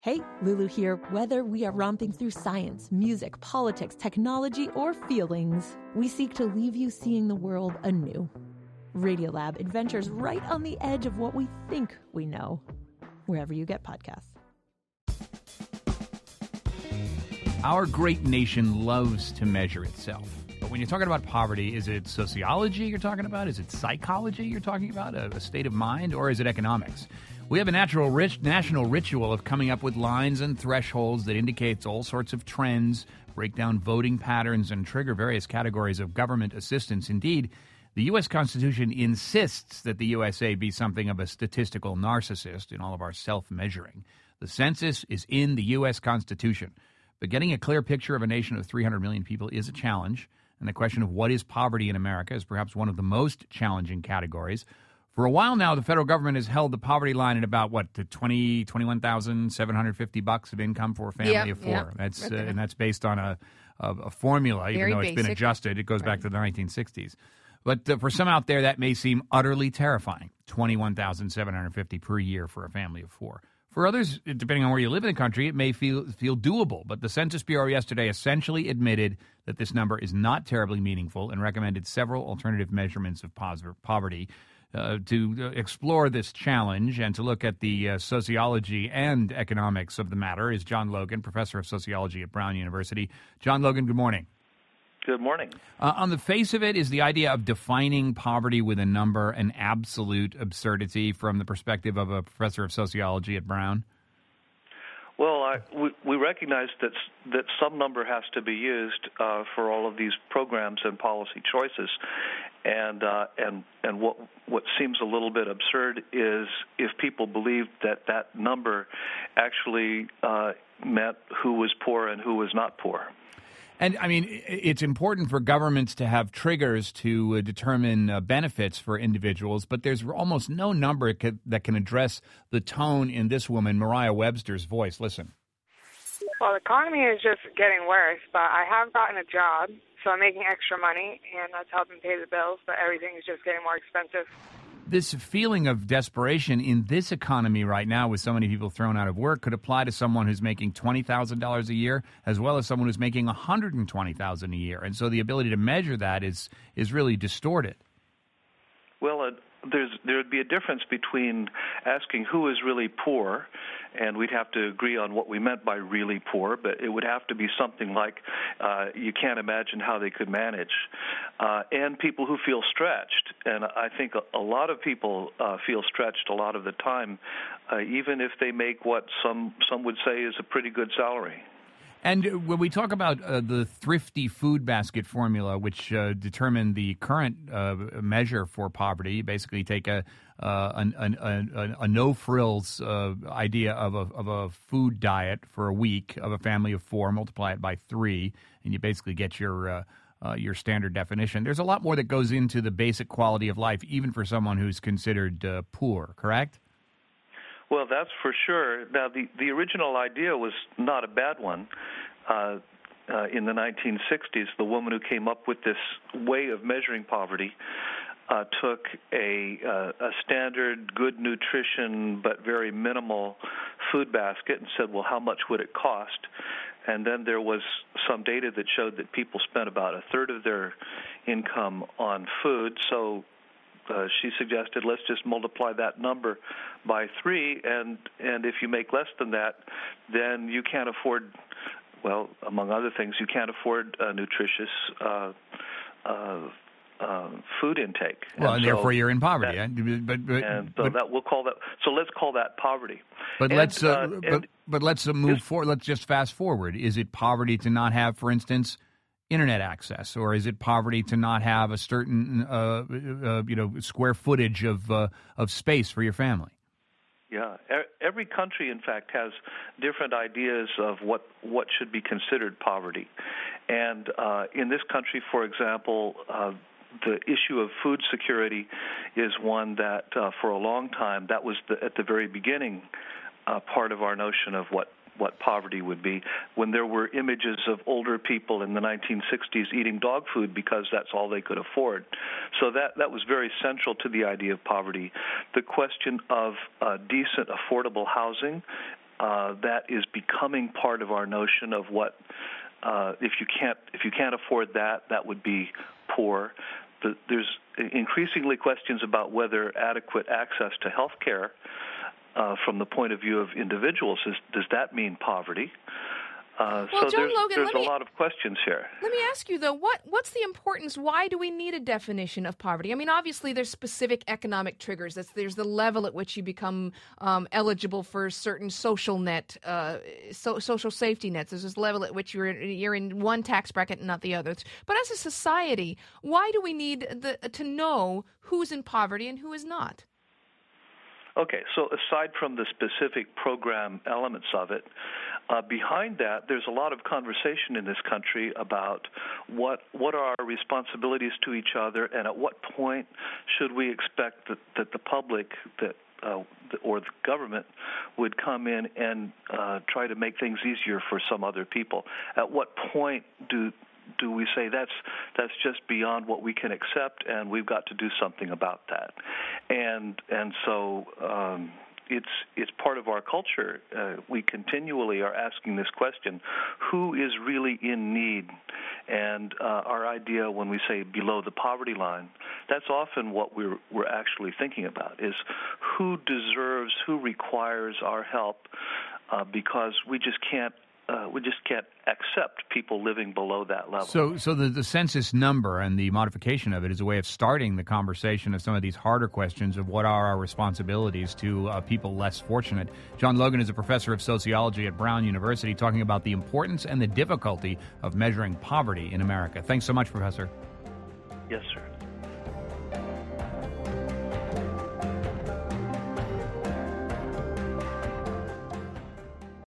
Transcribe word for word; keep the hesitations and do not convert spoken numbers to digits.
Hey, Lulu here. Whether we are romping through science, music, politics, technology, or feelings, we seek to leave you seeing the world anew. Radiolab adventures right on the edge of what we think we know, wherever you get podcasts. Our great nation loves to measure itself. But when you're talking about poverty, is it sociology you're talking about? Is it psychology you're talking about? A, a state of mind? Or is it economics? We have a natural rich, national ritual of coming up with lines and thresholds that indicates all sorts of trends, break down voting patterns, and trigger various categories of government assistance. Indeed, the U S. Constitution insists that the U S A be something of a statistical narcissist in all of our self-measuring. The census is in the U S. Constitution. But getting a clear picture of a nation of three hundred million people is a challenge, and the question of what is poverty in America is perhaps one of the most challenging categories. For a while now, the federal government has held the poverty line at about, what, to twenty, twenty-one thousand seven hundred fifty bucks of income for a family yep, of four. Yep, that's right uh, there. and that's based on a, a, a formula, Very even though it's basic. been adjusted. It goes Right. back to the nineteen sixties. But uh, for some out there, that may seem utterly terrifying, twenty-one thousand seven hundred fifty per year for a family of four. For others, depending on where you live in the country, it may feel feel doable. But the Census Bureau yesterday essentially admitted that this number is not terribly meaningful and recommended several alternative measurements of poverty. Uh, to explore this challenge and to look at the uh, sociology and economics of the matter is John Logan, professor of sociology at Brown University. John Logan, good morning. Good morning. Uh, on the face of it, is the idea of defining poverty with a number an absolute absurdity from the perspective of a professor of sociology at Brown? Well, I, we, we recognize that that some number has to be used uh, for all of these programs and policy choices, and uh, and and what what seems a little bit absurd is if people believed that that number actually uh, meant who was poor and who was not poor. And, I mean, it's important for governments to have triggers to uh, determine uh, benefits for individuals, but there's almost no number ca- that can address the tone in this woman, Mariah Webster's voice. Listen. Well, the economy is just getting worse, but I have gotten a job, so I'm making extra money, and that's helping pay the bills, but everything is just getting more expensive. This feeling of desperation in this economy right now with so many people thrown out of work could apply to someone who's making twenty thousand dollars a year as well as someone who's making one hundred twenty thousand dollars a year. And so the ability to measure that is is really distorted. Well, uh, there's there would be a difference between asking who is really poor, and we'd have to agree on what we meant by really poor, but it would have to be something like uh, you can't imagine how they could manage, uh, and people who feel stretched. And I think a, a lot of people uh, feel stretched a lot of the time, uh, even if they make what some some would say is a pretty good salary. And when we talk about uh, the thrifty food basket formula, which uh, determined the current uh, measure for poverty, you basically take a uh, an, an, a, a no frills uh, idea of a, of a food diet for a week of a family of four, multiply it by three, and you basically get your uh, uh, your standard definition. There's a lot more that goes into the basic quality of life, even for someone who's considered uh, poor. Correct? Well, that's for sure. Now, the, the original idea was not a bad one. Uh, uh, in the nineteen sixties, the woman who came up with this way of measuring poverty uh, took a, uh, a standard, good nutrition, but very minimal food basket and said, well, how much would it cost? And then there was some data that showed that people spent about a third of their income on food, so Uh, she suggested, let's just multiply that number by three, and, and if you make less than that, then you can't afford, well, among other things, you can't afford a nutritious uh, uh, uh, food intake. Well, and, and therefore so you're in poverty. that, eh? but, but, and so but, that we'll call that. So let's call that poverty. But and, let's uh, uh, but, and, but let's uh, move forward. Let's just fast forward. Is it poverty to not have, for instance, internet access, or is it poverty to not have a certain, uh, uh, you know, square footage of uh, of space for your family? Yeah, every country, in fact, has different ideas of what what should be considered poverty, and uh, in this country, for example, uh, the issue of food security is one that, uh, for a long time, that was the, at the very beginning uh, part of our notion of what. what poverty would be, when there were images of older people in the nineteen sixties eating dog food because that's all they could afford. So that, that was very central to the idea of poverty. The question of uh, decent, affordable housing uh, that is becoming part of our notion of what uh, if you can't if you can't afford that, that would be poor. The, there's increasingly questions about whether adequate access to health care uh, from the point of view of individuals is, does that mean poverty? Uh, well, so John there's, Logan, there's me, a lot of questions here. Let me ask you, though, what what's the importance? Why do we need a definition of poverty? I mean, obviously, there's specific economic triggers. That's, there's the level at which you become um, eligible for certain social net, uh, so, social safety nets. There's this level at which you're you're in one tax bracket and not the other. But as a society, why do we need the, to know who's in poverty and who is not? Okay, so aside from the specific program elements of it, uh, behind that, there's a lot of conversation in this country about what what are our responsibilities to each other, and at what point should we expect that, that the public that uh, or the government would come in and uh, try to make things easier for some other people. At what point do do we say that's that's just beyond what we can accept, and we've got to do something about that? And and so um, it's it's part of our culture. Uh, we continually are asking this question: who is really in need? And uh, our idea when we say below the poverty line, that's often what we're we're actually thinking about: is who deserves, who requires our help, uh, because we just can't. Uh, we just can't accept people living below that level. So so the, the census number and the modification of it is a way of starting the conversation of some of these harder questions of what are our responsibilities to uh, people less fortunate. John Logan is a professor of sociology at Brown University, talking about the importance and the difficulty of measuring poverty in America. Thanks so much, Professor. Yes, sir.